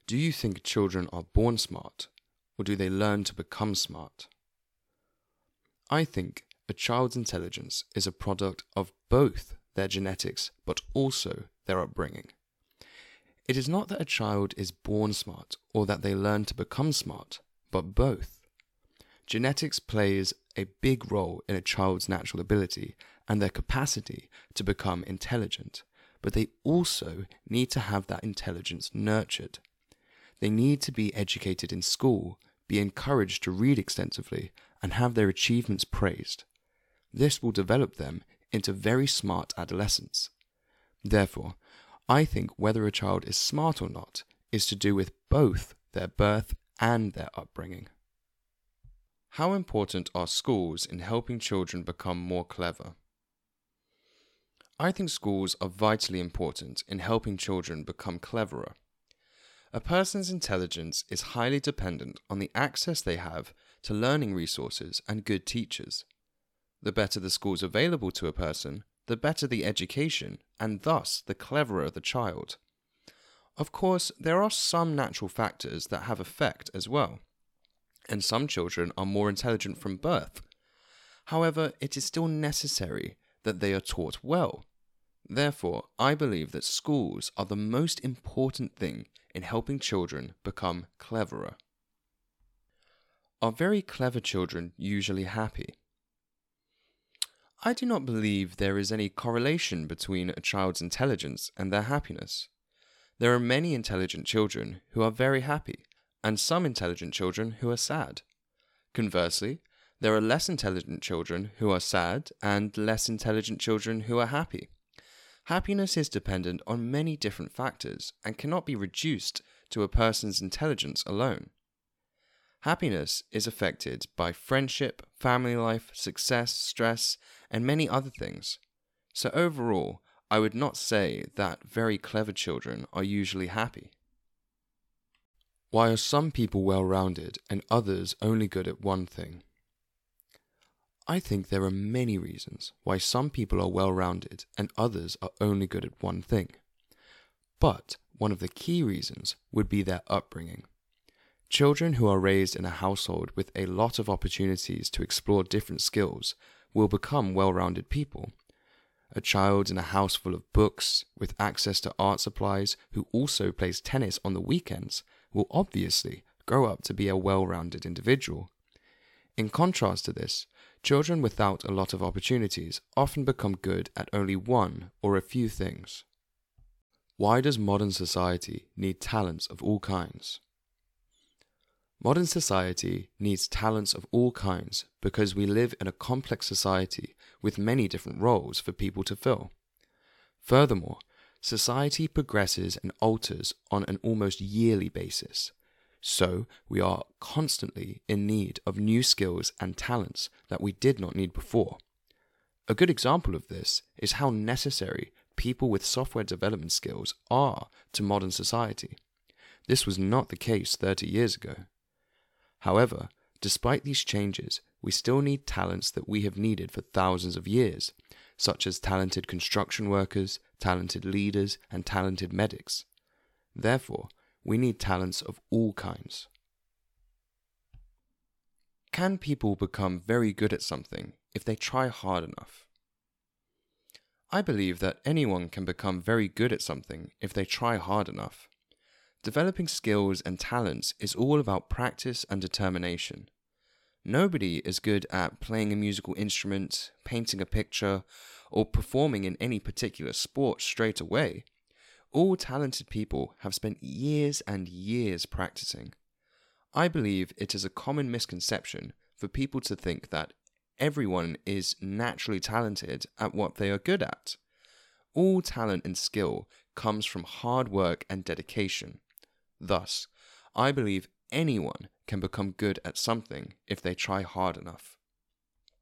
Do you think children are born smart, or do they learn to become smart? I think a child's intelligence is a product of both their genetics but also their upbringing. It is not that a child is born smart or that they learn to become smart, but both. Genetics plays a big role in a child's natural ability and their capacity to become intelligent, but they also need to have that intelligence nurtured. They need to be educated in school, be encouraged to read extensively, and have their achievements praised. This will develop them into very smart adolescents. Therefore, I think whether a child is smart or not is to do with both their birth and their upbringing. How important are schools in helping children become more clever? I think schools are vitally important in helping children become cleverer. A person's intelligence is highly dependent on the access they have to learning resources and good teachers. The better the schools available to a person, the better the education, and thus the cleverer the child. Of course, there are some natural factors that have effect as well, and some children are more intelligent from birth. However, it is still necessary that they are taught well. Therefore, I believe that schools are the most important thing in helping children become cleverer. Are very clever children usually happy? I do not believe there is any correlation between a child's intelligence and their happiness. There are many intelligent children who are very happy, and some intelligent children who are sad. Conversely, there are less intelligent children who are sad and less intelligent children who are happy. Happiness is dependent on many different factors and cannot be reduced to a person's intelligence alone. Happiness is affected by friendship, family life, success, stress, and many other things. So overall, I would not say that very clever children are usually happy. Why are some people well-rounded and others only good at one thing? I think there are many reasons why some people are well-rounded and others are only good at one thing. But one of the key reasons would be their upbringing. Children who are raised in a household with a lot of opportunities to explore different skills will become well-rounded people. A child in a house full of books, with access to art supplies, who also plays tennis on the weekends, will obviously grow up to be a well-rounded individual. In contrast to this, children without a lot of opportunities often become good at only one or a few things. Why does modern society need talents of all kinds? Modern society needs talents of all kinds because we live in a complex society with many different roles for people to fill. Furthermore, society progresses and alters on an almost yearly basis. So, we are constantly in need of new skills and talents that we did not need before. A good example of this is how necessary people with software development skills are to modern society. This was not the case 30 years ago. However, despite these changes, we still need talents that we have needed for thousands of years, such as talented construction workers, talented leaders, and talented medics. Therefore, we need talents of all kinds. Can people become very good at something if they try hard enough? I believe that anyone can become very good at something if they try hard enough. Developing skills and talents is all about practice and determination. Nobody is good at playing a musical instrument, painting a picture, or performing in any particular sport straight away. All talented people have spent years and years practicing. I believe it is a common misconception for people to think that everyone is naturally talented at what they are good at. All talent and skill comes from hard work and dedication. Thus, I believe anyone can become good at something if they try hard enough.